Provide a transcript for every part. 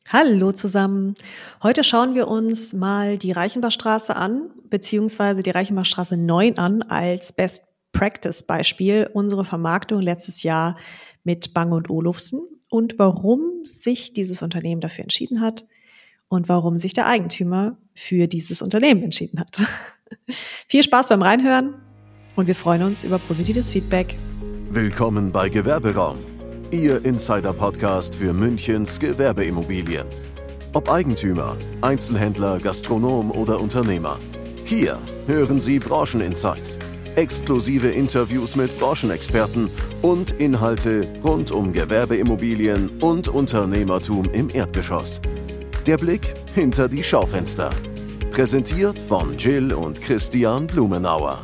Hallo zusammen. Heute schauen wir uns mal die Reichenbachstraße an, beziehungsweise die Reichenbachstraße 9 an als Best Practice Beispiel, unsere Vermarktung letztes Jahr mit Bang & Olufsen und warum sich dieses Unternehmen dafür entschieden hat und warum sich der Eigentümer für dieses Unternehmen entschieden hat. Viel Spaß beim Reinhören und wir freuen uns über positives Feedback. Willkommen bei Gewerberaum, Ihr Insider-Podcast für Münchens Gewerbeimmobilien. Ob Eigentümer, Einzelhändler, Gastronom oder Unternehmer. Hier hören Sie Brancheninsights, exklusive Interviews mit Branchenexperten und Inhalte rund um Gewerbeimmobilien und Unternehmertum im Erdgeschoss. Der Blick hinter die Schaufenster. Präsentiert von Jill und Christian Blumenauer.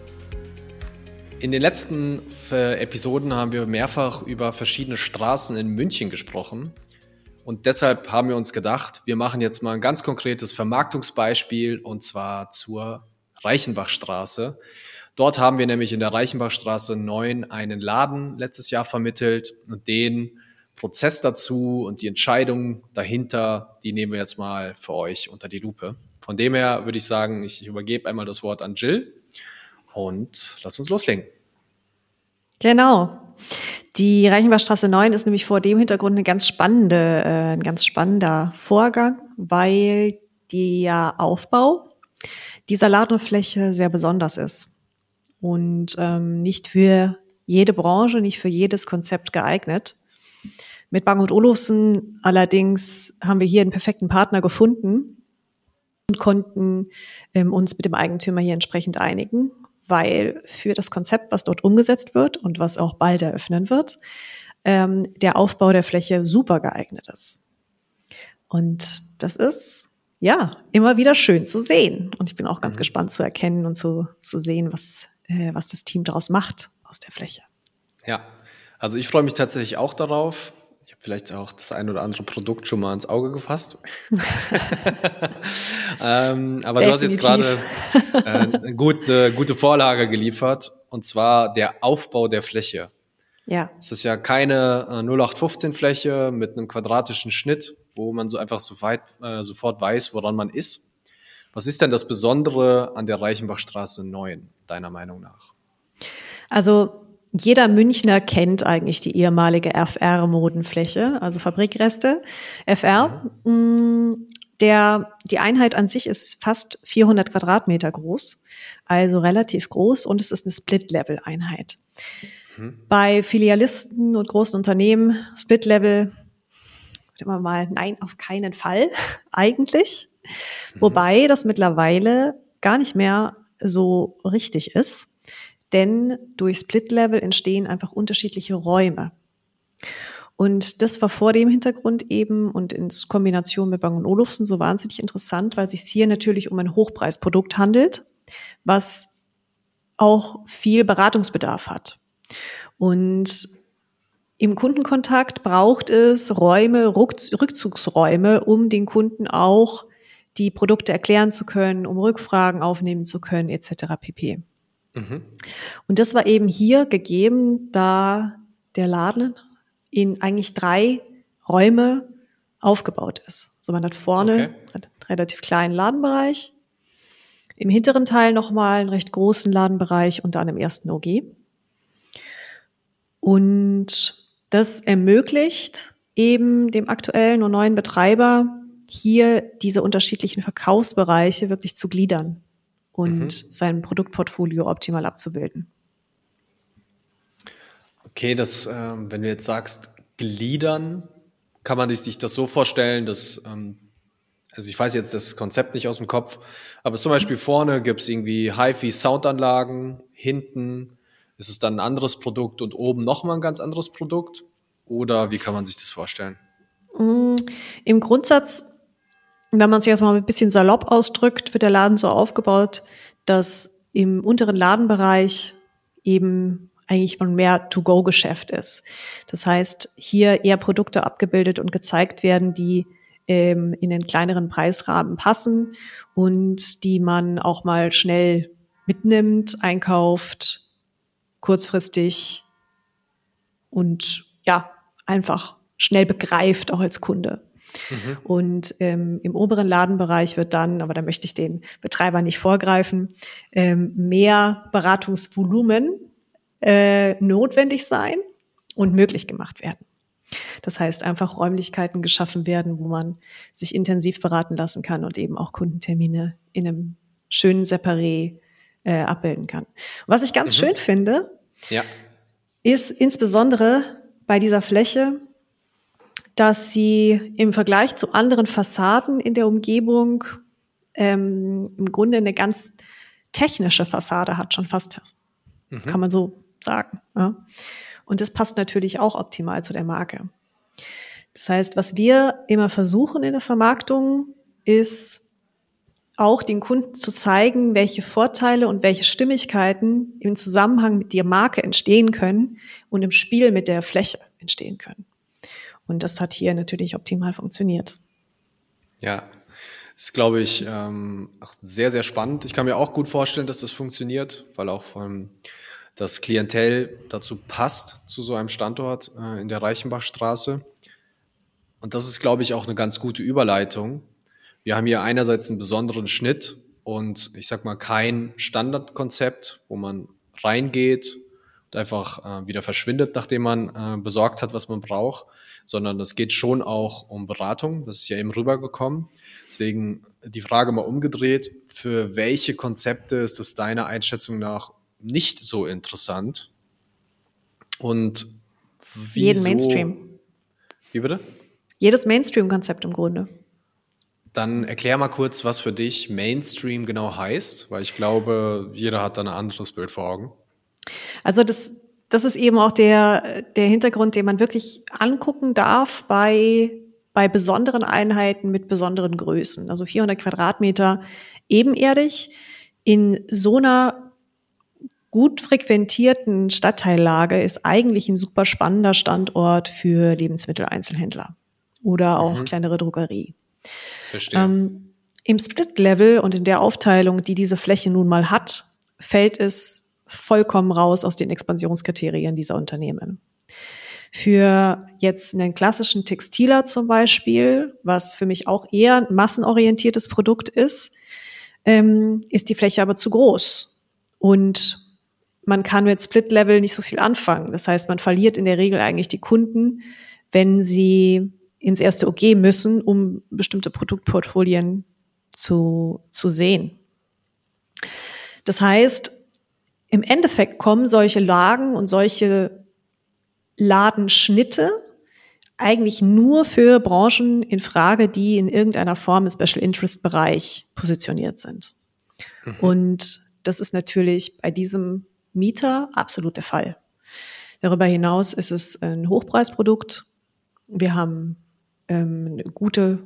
In den letzten Episoden haben wir mehrfach über verschiedene Straßen in München gesprochen und deshalb haben wir uns gedacht, wir machen jetzt mal ein ganz konkretes Vermarktungsbeispiel und zwar zur Reichenbachstraße. Dort haben wir nämlich in der Reichenbachstraße 9 einen Laden letztes Jahr vermittelt und den Prozess dazu und die Entscheidung dahinter, die nehmen wir jetzt mal für euch unter die Lupe. Von dem her würde ich sagen, ich übergebe einmal das Wort an Jill. Und lass uns loslegen. Genau. Die Reichenbachstraße 9 ist nämlich vor dem Hintergrund ein ganz spannender Vorgang, weil der Aufbau dieser Ladenfläche sehr besonders ist und nicht für jede Branche, nicht für jedes Konzept geeignet. Mit Bang & Olufsen allerdings haben wir hier einen perfekten Partner gefunden und konnten uns mit dem Eigentümer hier entsprechend einigen, weil für das Konzept, was dort umgesetzt wird und was auch bald eröffnen wird, der Aufbau der Fläche super geeignet ist. Und das ist ja immer wieder schön zu sehen. Und ich bin auch ganz gespannt zu erkennen und zu sehen, was das Team daraus macht aus der Fläche. Ja, also ich freue mich tatsächlich auch darauf. Ich habe vielleicht auch das ein oder andere Produkt schon mal ins Auge gefasst. Aber du hast jetzt gerade eine gute Vorlage geliefert, und zwar der Aufbau der Fläche. Ja. Es ist ja keine 0815-Fläche mit einem quadratischen Schnitt, wo man so einfach sofort weiß, woran man ist. Was ist denn das Besondere an der Reichenbachstraße 9, deiner Meinung nach? Also jeder Münchner kennt eigentlich die ehemalige FR-Modenfläche, also Fabrikreste. FR, die Einheit an sich ist fast 400 Quadratmeter groß, also relativ groß, und es ist eine Split-Level-Einheit. Bei Filialisten und großen Unternehmen, Split-Level, immer mal, nein, auf keinen Fall, eigentlich. Wobei das mittlerweile gar nicht mehr so richtig ist. Denn durch Split-Level entstehen einfach unterschiedliche Räume. Und das war vor dem Hintergrund eben und in Kombination mit Bang & Olufsen so wahnsinnig interessant, weil es sich hier natürlich um ein Hochpreisprodukt handelt, was auch viel Beratungsbedarf hat. Und im Kundenkontakt braucht es Räume, Rückzugsräume, um den Kunden auch die Produkte erklären zu können, um Rückfragen aufnehmen zu können, etc. pp. Und das war eben hier gegeben, da der Laden in eigentlich 3 Räume aufgebaut ist. So, man hat vorne einen relativ kleinen Ladenbereich, im hinteren Teil nochmal einen recht großen Ladenbereich und dann im ersten OG. Und das ermöglicht eben dem aktuellen und neuen Betreiber, hier diese unterschiedlichen Verkaufsbereiche wirklich zu gliedern und sein Produktportfolio optimal abzubilden. Okay, wenn du jetzt sagst, gliedern, kann man sich das so vorstellen, dass, also ich weiß jetzt das Konzept nicht aus dem Kopf, aber zum Beispiel vorne gibt es irgendwie HiFi-Soundanlagen, hinten ist es dann ein anderes Produkt und oben nochmal ein ganz anderes Produkt? Oder wie kann man sich das vorstellen? Im Grundsatz, wenn man sich jetzt mal ein bisschen salopp ausdrückt, wird der Laden so aufgebaut, dass im unteren Ladenbereich eben eigentlich schon mehr To-Go-Geschäft ist. Das heißt, hier eher Produkte abgebildet und gezeigt werden, die in den kleineren Preisrahmen passen und die man auch mal schnell mitnimmt, einkauft, kurzfristig und ja, einfach schnell begreift, auch als Kunde. Und im oberen Ladenbereich wird dann, aber da möchte ich den Betreiber nicht vorgreifen, mehr Beratungsvolumen notwendig sein und möglich gemacht werden. Das heißt, einfach Räumlichkeiten geschaffen werden, wo man sich intensiv beraten lassen kann und eben auch Kundentermine in einem schönen Separé abbilden kann. Und was ich ganz schön finde, ist insbesondere bei dieser Fläche, dass sie im Vergleich zu anderen Fassaden in der Umgebung im Grunde eine ganz technische Fassade hat, schon fast, kann man so sagen. Ja. Und das passt natürlich auch optimal zu der Marke. Das heißt, was wir immer versuchen in der Vermarktung, ist auch den Kunden zu zeigen, welche Vorteile und welche Stimmigkeiten im Zusammenhang mit der Marke entstehen können und im Spiel mit der Fläche entstehen können. Und das hat hier natürlich optimal funktioniert. Ja, das ist, glaube ich, auch sehr, sehr spannend. Ich kann mir auch gut vorstellen, dass das funktioniert, weil auch das Klientel dazu passt, zu so einem Standort in der Reichenbachstraße. Und das ist, glaube ich, auch eine ganz gute Überleitung. Wir haben hier einerseits einen besonderen Schnitt und ich sag mal kein Standardkonzept, wo man reingeht und einfach wieder verschwindet, nachdem man besorgt hat, was man braucht, sondern es geht schon auch um Beratung. Das ist ja eben rübergekommen. Deswegen die Frage mal umgedreht, für welche Konzepte ist es deiner Einschätzung nach nicht so interessant? Und wieso? Jeden Mainstream. Wie bitte? Jedes Mainstream-Konzept im Grunde. Dann erklär mal kurz, was für dich Mainstream genau heißt, weil ich glaube, jeder hat da ein anderes Bild vor Augen. Also das ist eben auch der Hintergrund, den man wirklich angucken darf bei besonderen Einheiten mit besonderen Größen. Also 400 Quadratmeter ebenerdig in so einer gut frequentierten Stadtteillage ist eigentlich ein super spannender Standort für Lebensmitteleinzelhändler oder auch kleinere Drogerie. Verstehe. Im Split-Level und in der Aufteilung, die diese Fläche nun mal hat, fällt es vollkommen raus aus den Expansionskriterien dieser Unternehmen. Für jetzt einen klassischen Textiler zum Beispiel, was für mich auch eher ein massenorientiertes Produkt ist die Fläche aber zu groß. Und man kann mit Split-Level nicht so viel anfangen. Das heißt, man verliert in der Regel eigentlich die Kunden, wenn sie ins erste OG müssen, um bestimmte Produktportfolien zu sehen. Das heißt, im Endeffekt kommen solche Lagen und solche Ladenschnitte eigentlich nur für Branchen in Frage, die in irgendeiner Form im Special Interest Bereich positioniert sind. Und das ist natürlich bei diesem Mieter absolut der Fall. Darüber hinaus ist es ein Hochpreisprodukt. Wir haben eine gute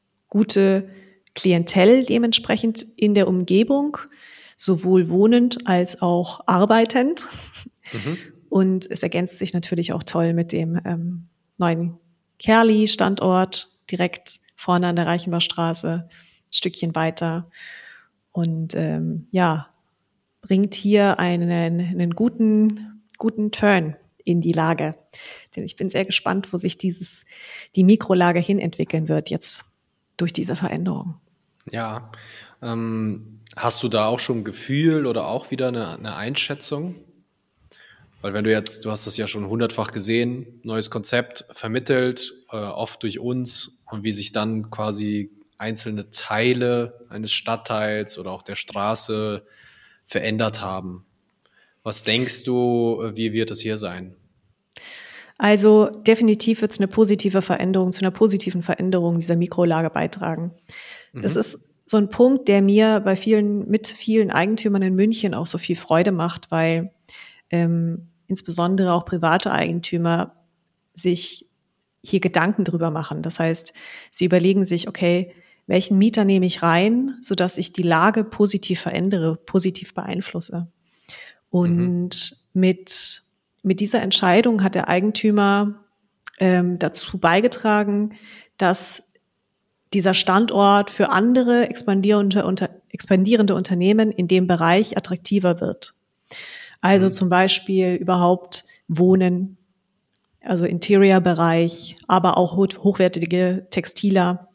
Klientel dementsprechend in der Umgebung, sowohl wohnend als auch arbeitend. Und es ergänzt sich natürlich auch toll mit dem neuen Kerli-Standort direkt vorne an der Reichenbachstraße, ein Stückchen weiter. Und bringt hier einen guten Turn in die Lage. Denn ich bin sehr gespannt, wo sich die Mikrolage hin entwickeln wird jetzt durch diese Veränderung. Ja, hast du da auch schon ein Gefühl oder auch wieder eine Einschätzung? Weil wenn du hast das ja schon 100-fach gesehen, neues Konzept vermittelt, oft durch uns, und wie sich dann quasi einzelne Teile eines Stadtteils oder auch der Straße verändert haben. Was denkst du, wie wird es hier sein? Also definitiv wird es zu einer positiven Veränderung dieser Mikrolage beitragen. Das ist so ein Punkt, der mir mit vielen Eigentümern in München auch so viel Freude macht, weil insbesondere auch private Eigentümer sich hier Gedanken drüber machen. Das heißt, sie überlegen sich, okay, welchen Mieter nehme ich rein, sodass ich die Lage positiv verändere, positiv beeinflusse. Und mit dieser Entscheidung hat der Eigentümer dazu beigetragen, dass dieser Standort für andere expandierende Unternehmen in dem Bereich attraktiver wird. Also zum Beispiel überhaupt Wohnen, also Interior-Bereich, aber auch hochwertige Textiler.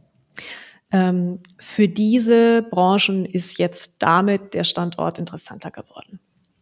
Für diese Branchen ist jetzt damit der Standort interessanter geworden.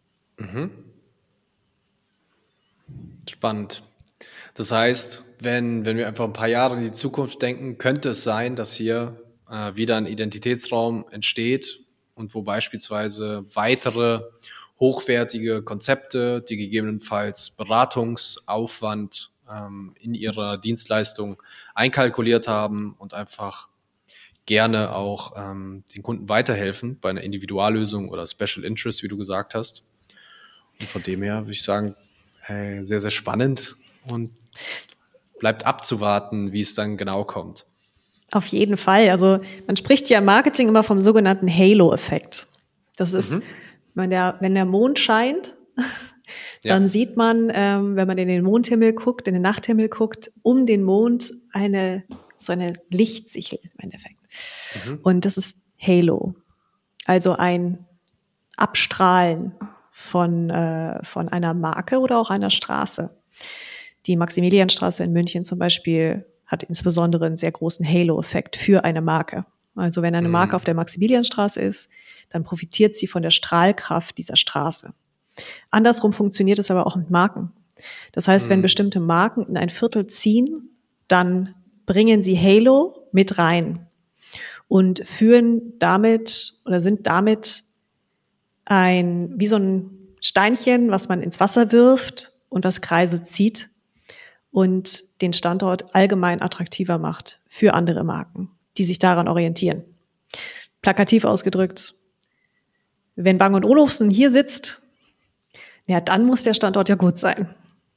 Spannend. Das heißt, wenn wir einfach ein paar Jahre in die Zukunft denken, könnte es sein, dass hier wieder ein Identitätsraum entsteht und wo beispielsweise weitere hochwertige Konzepte, die gegebenenfalls Beratungsaufwand in ihrer Dienstleistung einkalkuliert haben und einfach gerne auch den Kunden weiterhelfen bei einer Individuallösung oder Special Interest, wie du gesagt hast. Und von dem her würde ich sagen, sehr, sehr spannend und bleibt abzuwarten, wie es dann genau kommt. Auf jeden Fall. Also man spricht ja im Marketing immer vom sogenannten Halo-Effekt. Das ist, wenn der Mond scheint, dann sieht man, wenn man in den Mondhimmel guckt, in den Nachthimmel guckt, um den Mond so eine Lichtsichel im Endeffekt. Und das ist Halo. Also ein Abstrahlen von einer Marke oder auch einer Straße. Die Maximilianstraße in München zum Beispiel hat insbesondere einen sehr großen Halo-Effekt für eine Marke. Also wenn eine Marke auf der Maximilianstraße ist, dann profitiert sie von der Strahlkraft dieser Straße. Andersrum funktioniert es aber auch mit Marken. Das heißt, wenn bestimmte Marken in ein Viertel ziehen, dann bringen sie Halo mit rein und führen damit oder sind damit wie so ein Steinchen, was man ins Wasser wirft und was Kreise zieht und den Standort allgemein attraktiver macht für andere Marken, die sich daran orientieren. Plakativ ausgedrückt, wenn Bang & Olufsen hier sitzt, ja, dann muss der Standort ja gut sein.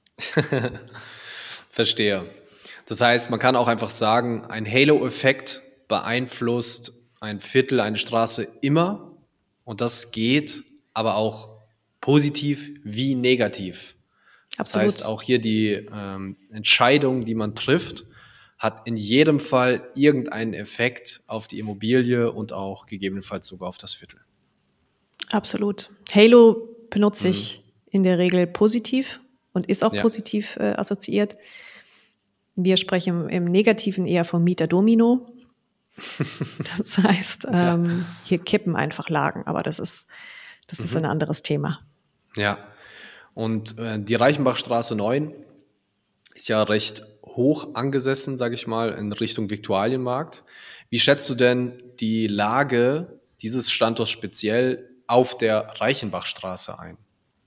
Verstehe. Das heißt, man kann auch einfach sagen, ein Halo-Effekt beeinflusst ein Viertel, eine Straße immer und das geht aber auch positiv wie negativ. Absolut. Das heißt, auch hier die Entscheidung, die man trifft, hat in jedem Fall irgendeinen Effekt auf die Immobilie und auch gegebenenfalls sogar auf das Viertel. Absolut. Halo benutze ich in der Regel positiv und ist auch positiv assoziiert. Wir sprechen im Negativen eher vom Mieter-Domino. Das heißt, hier kippen einfach Lagen, aber das ist ein anderes Thema. Ja, und die Reichenbachstraße 9 ist ja recht hoch angesessen, sage ich mal, in Richtung Viktualienmarkt. Wie schätzt du denn die Lage dieses Standorts speziell auf der Reichenbachstraße ein?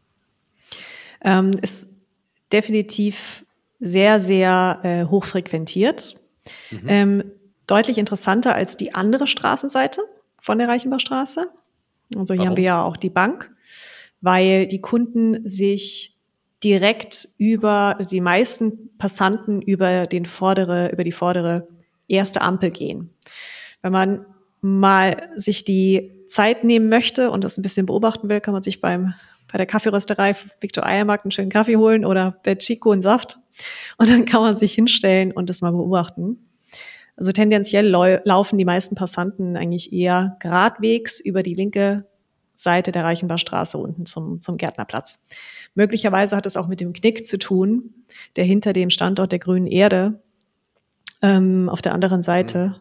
Ist definitiv sehr, sehr hoch frequentiert. Deutlich interessanter als die andere Straßenseite von der Reichenbachstraße. Also hier haben wir ja auch die Bank, weil die Kunden sich direkt die meisten Passanten über die vordere erste Ampel gehen. Wenn man mal sich die Zeit nehmen möchte und das ein bisschen beobachten will, kann man sich bei der Kaffeerösterei Viktor Eiermarkt einen schönen Kaffee holen oder bei Chico einen Saft. Und dann kann man sich hinstellen und das mal beobachten. Also tendenziell laufen die meisten Passanten eigentlich eher geradwegs über die linke Seite der Reichenbachstraße unten zum Gärtnerplatz. Möglicherweise hat es auch mit dem Knick zu tun, der hinter dem Standort der Grünen Erde auf der anderen Seite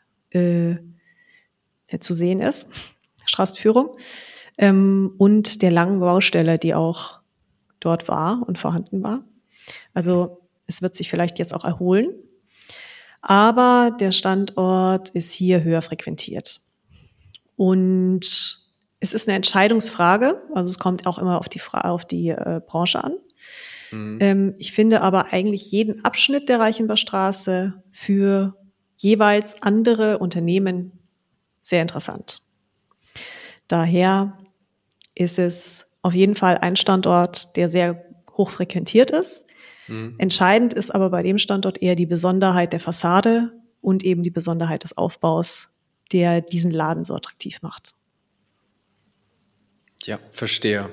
zu sehen ist, Straßenführung, und der langen Baustelle, die auch dort war und vorhanden war. Also es wird sich vielleicht jetzt auch erholen, aber der Standort ist hier höher frequentiert. Und es ist eine Entscheidungsfrage, also es kommt auch immer auf die Branche an. Ich finde aber eigentlich jeden Abschnitt der Reichenbachstraße für jeweils andere Unternehmen sehr interessant. Daher ist es auf jeden Fall ein Standort, der sehr hoch frequentiert ist. Entscheidend ist aber bei dem Standort eher die Besonderheit der Fassade und eben die Besonderheit des Aufbaus, der diesen Laden so attraktiv macht. Ja, verstehe.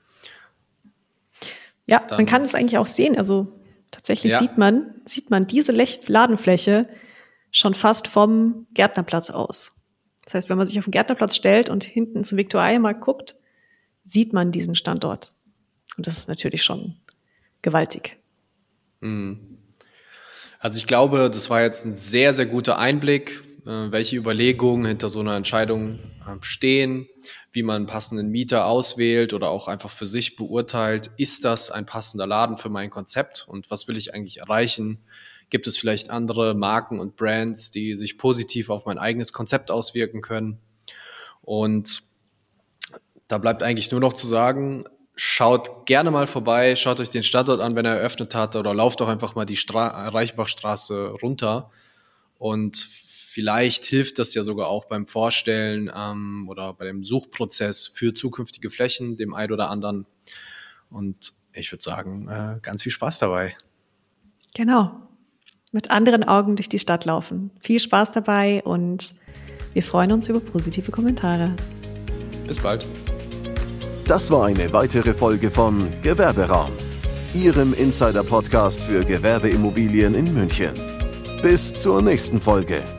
Ja, man kann es eigentlich auch sehen. Also tatsächlich sieht man diese Ladenfläche schon fast vom Gärtnerplatz aus. Das heißt, wenn man sich auf den Gärtnerplatz stellt und hinten zum Viktor Eiermarkt guckt, sieht man diesen Standort. Und das ist natürlich schon gewaltig. Also ich glaube, das war jetzt ein sehr, sehr guter Einblick, welche Überlegungen hinter so einer Entscheidung stehen, wie man einen passenden Mieter auswählt oder auch einfach für sich beurteilt, ist das ein passender Laden für mein Konzept und was will ich eigentlich erreichen? Gibt es vielleicht andere Marken und Brands, die sich positiv auf mein eigenes Konzept auswirken können? Und da bleibt eigentlich nur noch zu sagen, schaut gerne mal vorbei, schaut euch den Standort an, wenn er eröffnet hat, oder lauft doch einfach mal die Reichenbachstraße runter. Und vielleicht hilft das ja sogar auch beim Vorstellen oder bei dem Suchprozess für zukünftige Flächen, dem einen oder anderen. Und ich würde sagen, ganz viel Spaß dabei. Genau. Mit anderen Augen durch die Stadt laufen. Viel Spaß dabei und wir freuen uns über positive Kommentare. Bis bald. Das war eine weitere Folge von Gewerberaum, Ihrem Insider-Podcast für Gewerbeimmobilien in München. Bis zur nächsten Folge.